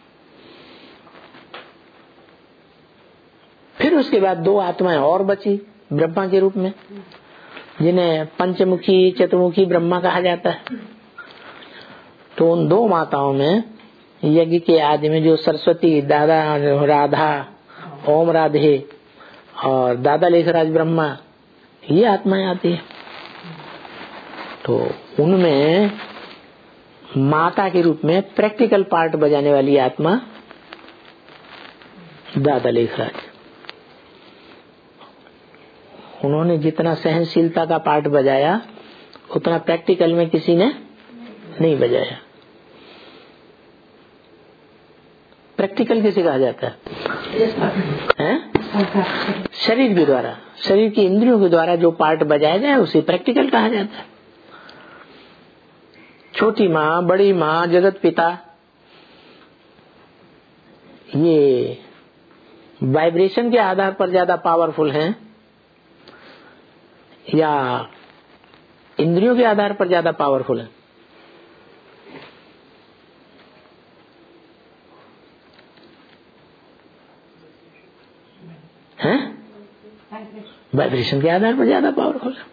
फिर उसके बाद 2 आत्माएं और बची ब्रह्मा के रूप में, जिन्हें पंचमुखी चतुर्मुखी ब्रह्मा कहा जाता है। तो उन 2 माताओं में यज्ञ के आदि में जो सरस्वती दादा राधा ओम राधे और दादा लेखराज ब्रह्मा, ये आत्माएं आती है। तो उनमें माता के रूप में प्रैक्टिकल पार्ट बजाने वाली आत्मा दादा लेखराज। उन्होंने जितना सहनशीलता का पार्ट बजाया उतना प्रैक्टिकल में किसी ने नहीं बजाया। प्रैक्टिकल किसे कहा जाता है? शरीर के द्वारा, शरीर की इंद्रियों के द्वारा जो पार्ट बजाया जाए उसे प्रैक्टिकल कहा जाता है। छोटी माँ, बड़ी माँ, जगत पिता, ये वाइब्रेशन के आधार पर ज्यादा पावरफुल हैं या इंद्रियों के आधार पर ज्यादा पावरफुल है? वाइब्रेशन के आधार पर ज्यादा पावरफुल है।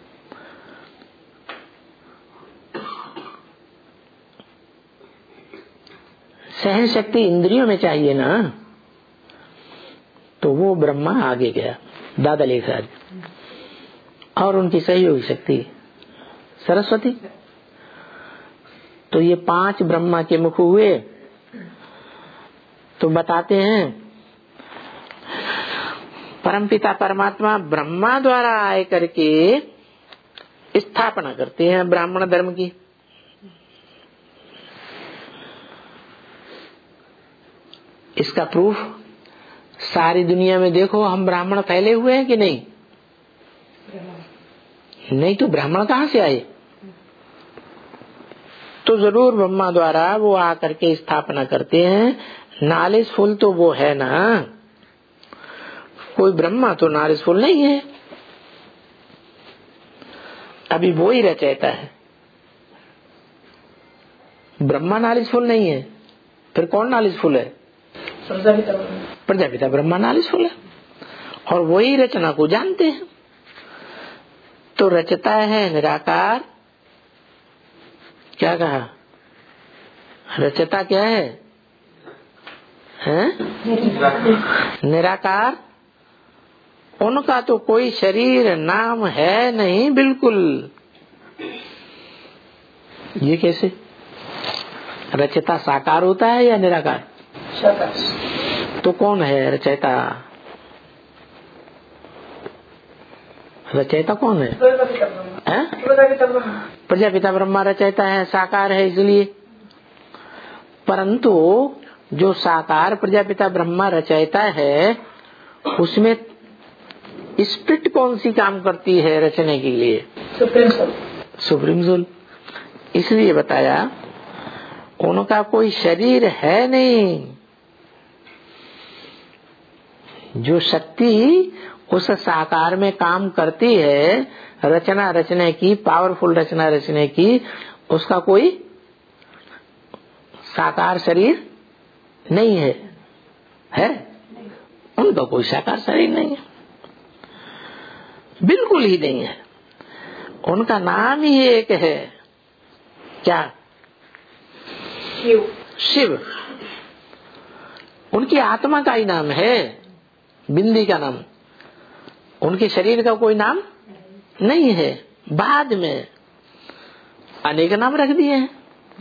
सहन शक्ति इंद्रियों में चाहिए ना, तो वो ब्रह्मा आगे गया, दादा लेखराज, और उनकी सहयोगी शक्ति सरस्वती। तो ये 5 ब्रह्मा के मुख हुए। तो बताते हैं परमपिता परमात्मा ब्रह्मा द्वारा आए करके स्थापना करते हैं ब्राह्मण धर्म की। इसका प्रूफ सारी दुनिया में देखो, हम ब्राह्मण फैले हुए हैं कि नहीं? नहीं तो ब्राह्मण कहाँ से आए? तो जरूर ब्रह्मा द्वारा वो आकर के स्थापना करते हैं। नॉलेजफुल तो वो है ना, कोई ब्रह्मा तो नॉलेजफुल नहीं है, अभी वो ही रचयिता है। ब्रह्मा नॉलेजफुल नहीं है, फिर कौन नॉलेजफुल है? प्रजापिता ब्रह्मा नॉलेजफुल है, और वही रचना को जानते हैं। तो रचता है निराकार। क्या कहा? रचता क्या है? निराकार। उनका तो कोई शरीर नाम है नहीं बिल्कुल। ये कैसे? रचयिता साकार होता है या निराकार? साकार। तो कौन है रचयिता? रचयिता कौन है? प्रजापिता ब्रह्मा रचयिता है, साकार है इसलिए। परंतु जो साकार प्रजापिता ब्रह्मा रचयिता है, उसमें स्पिरिट कौन सी काम करती है रचने के लिए? Supreme soul. इसलिए बताया उनका कोई शरीर है नहीं। जो शक्ति उस साकार में काम करती है, रचना रचने की, पावरफुल रचना रचने की, उसका कोई साकार शरीर नहीं है। है? उनका कोई साकार शरीर नहीं है, बिल्कुल ही नहीं है। उनका नाम ही एक है। क्या? शिव। उनकी आत्मा का ही नाम है, बिंदी का नाम। उनके शरीर का कोई नाम नहीं है। बाद में अनेक नाम रख दिए हैं।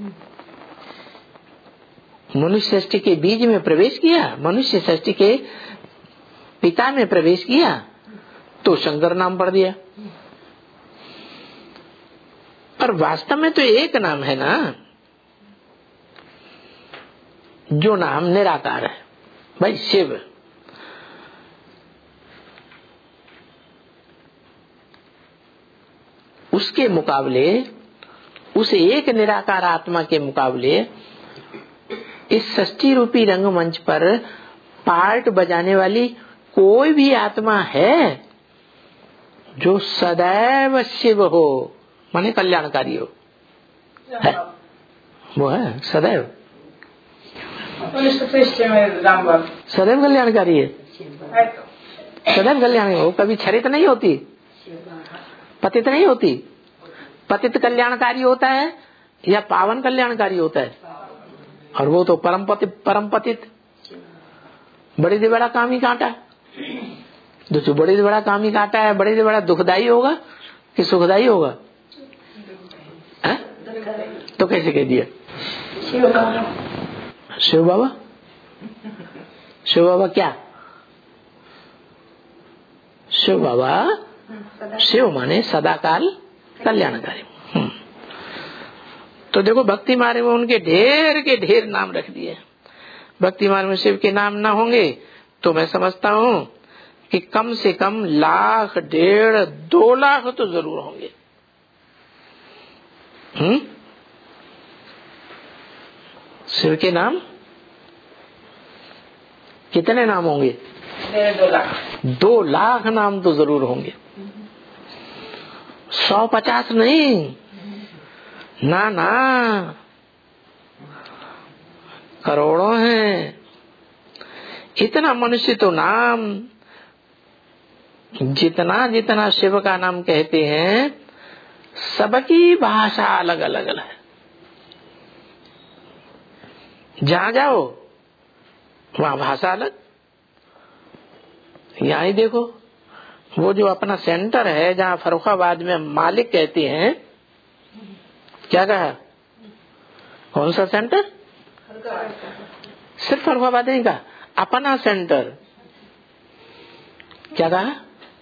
मनुष्य सृष्टि के बीज में प्रवेश किया, मनुष्य सृष्टि के पिता में प्रवेश किया तो शंकर नाम पड़ दिया। पर वास्तव में तो एक नाम है ना, जो नाम निराकार है भाई, शिव। उसके मुकाबले, उस एक निराकार आत्मा के मुकाबले इस षष्ठी रूपी रंगमंच पर पार्ट बजाने वाली कोई भी आत्मा है जो सदैव शिव हो, माने कल्याणकारी हो? है? वो है सदैव। सदैव कल्याणकारी है, सदैव कल्याणकारी हो, कभी छरित नहीं होती, पतित नहीं होती। पतित कल्याणकारी होता है या पावन कल्याणकारी होता है? और वो तो परम पतित, बड़े से बड़ा कामी कांटा। जो बड़े से बड़ा कामी कांटा है, बड़े से बड़ा दुखदाई होगा कि सुखदाई होगा? है? तो कैसे कह दिया? शिव बाबा। शिव बाबा, शिव बाबा क्या? शिव बाबा, शिव माने सदाकाल कल्याणकारी। तो देखो भक्ति मार्ग में उनके ढेर के ढेर नाम रख दिए। भक्ति मार्ग में शिव के नाम ना होंगे तो मैं समझता हूँ कि कम से कम 1,00,000, 1.5, 2 लाख तो जरूर होंगे। शिव के नाम कितने नाम होंगे? 2 लाख। 2 लाख नाम तो जरूर होंगे। 150 नहीं, ना ना, करोड़ों हैं। इतना मनुष्य तो नाम, जितना जितना शिव का नाम कहते हैं, सबकी भाषा अलग अलग है। जहां जाओ वहां भाषा अलग। यहाँ ही देखो, वो जो अपना सेंटर है जहाँ फर्रुखाबाद में मालिक कहते हैं, क्या कहा? कौन सा सेंटर? सिर्फ फर्रुखाबाद नहीं कहा, अपना सेंटर। क्या कहा?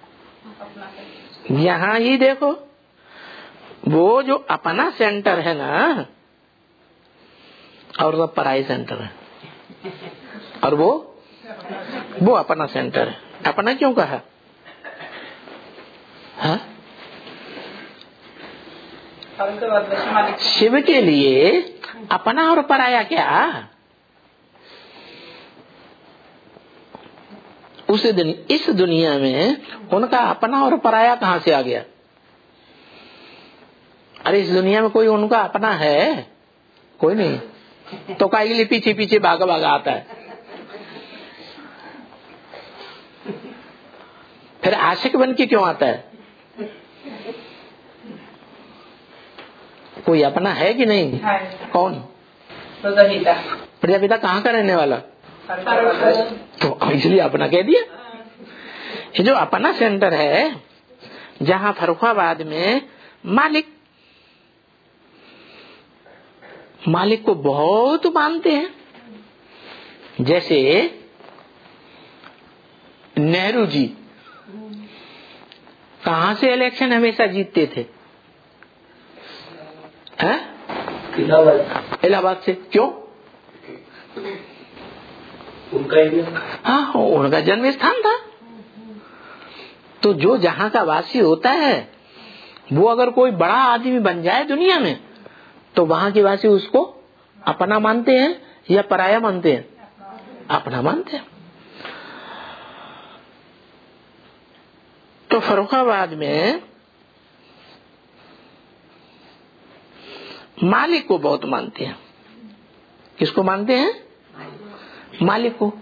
यहाँ ही देखो, वो जो अपना सेंटर है ना, और वो पराई सेंटर है, और वो अपना सेंटर है। अपना क्यों कहा? हाँ? शिव के लिए अपना और पराया क्या? उस दिन इस दुनिया में उनका अपना और पराया कहाँ से आ गया? अरे इस दुनिया में कोई उनका अपना है? कोई नहीं। तो काहे के लिए पीछे पीछे भागा भागा आता है? फिर आशिक बन के क्यों आता है? कोई अपना है कि नहीं? कौन? प्रजापिता कहाँ का रहने वाला? तो इसलिए अपना कह दिया। ये जो अपना सेंटर है, जहाँ फर्रुखाबाद में मालिक को बहुत मानते हैं। जैसे नेहरू जी कहाँ से इलेक्शन हमेशा जीतते थे? इलाहाबाद से। क्यों? उनका एरिया। हाँ, उनका जन्म स्थान था। तो जो जहाँ का वासी होता है, वो अगर कोई बड़ा आदमी बन जाए दुनिया में, तो वहाँ के वासी उसको अपना मानते हैं या पराया मानते हैं? अपना मानते हैं। तो फर्रुखाबाद में मालिक को बहुत मानते हैं। किसको मानते हैं? मालिक को।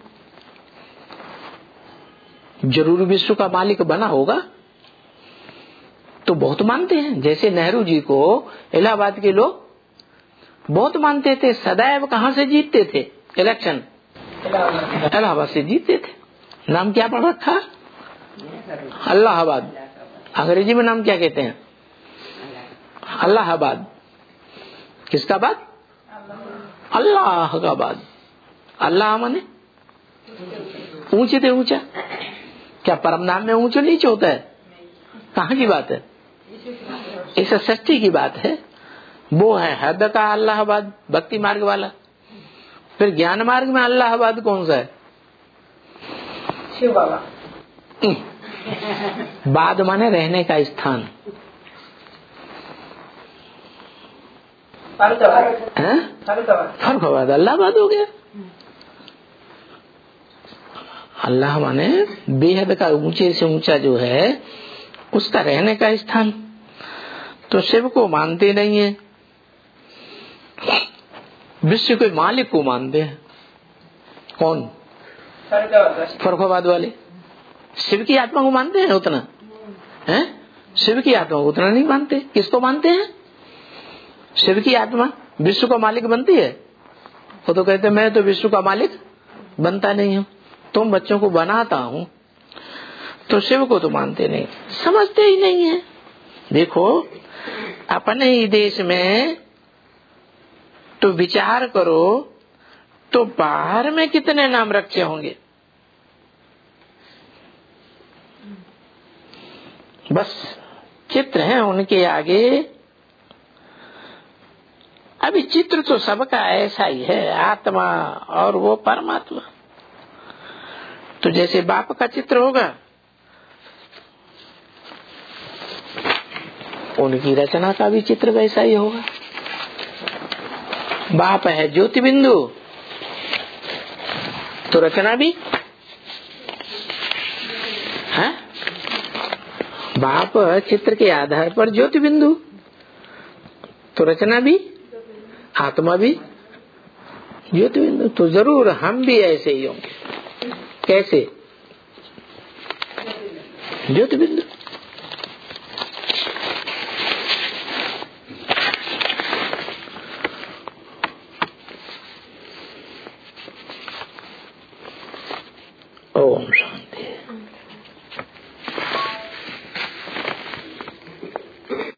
जरूर विश्व का मालिक बना होगा तो बहुत मानते हैं। जैसे नेहरू जी को इलाहाबाद के लोग बहुत मानते थे। सदैव कहाँ से जीतते थे इलेक्शन? इलाहाबाद से जीतते थे। नाम क्या पढ़ रखा? अल्लाहाबाद। अंग्रेजी में नाम क्या कहते हैं? अल्लाहाबाद। किसका बाद? अल्लाह का बाद। अल्लाह माने ऊंचे थे ऊंचा। क्या परम नाम में ऊंचा नीचे होता है? कहाँ की बात है? इस सृष्टि की बात है। वो है हद का अल्लाहाबाद, भक्ति मार्ग वाला। फिर ज्ञान मार्ग में अल्लाहाबाद कौन सा है? शिव बाबा। बाद माने रहने का स्थान। फर्रुखाबाद अल्लाहाबाद हो गया। अल्लाह माने बेहद का ऊंचे से ऊंचा जो है, उसका रहने का स्थान। तो शिव को मानते नहीं है, विश्व के मालिक को मानते हैं। कौन? फर्रुखाबाद वाले। शिव की आत्मा को मानते हैं उतना है? शिव की आत्मा को उतना नहीं मानते। किसको मानते हैं? शिव की आत्मा विश्व का मालिक बनती है। वो तो कहते मैं तो विश्व का मालिक बनता नहीं हूँ, तुम बच्चों को बनाता हूँ। तो शिव को तो मानते नहीं, समझते ही नहीं है। देखो अपने ही देश में तो विचार करो तो बाहर में कितने नाम रखे होंगे। बस चित्र हैं उनके आगे। अभी चित्र तो सबका ऐसा ही है, आत्मा और वो परमात्मा। तो जैसे बाप का चित्र होगा, उनकी रचना का भी चित्र वैसा ही होगा। बाप है ज्योति बिंदु, तो रचना भी है। बाप चित्र के आधार पर ज्योति बिंदु, तो रचना भी, आत्मा भी ज्योति बिंदु। तो जरूर हम भी ऐसे ही होंगे। कैसे? ज्योति बिंदु।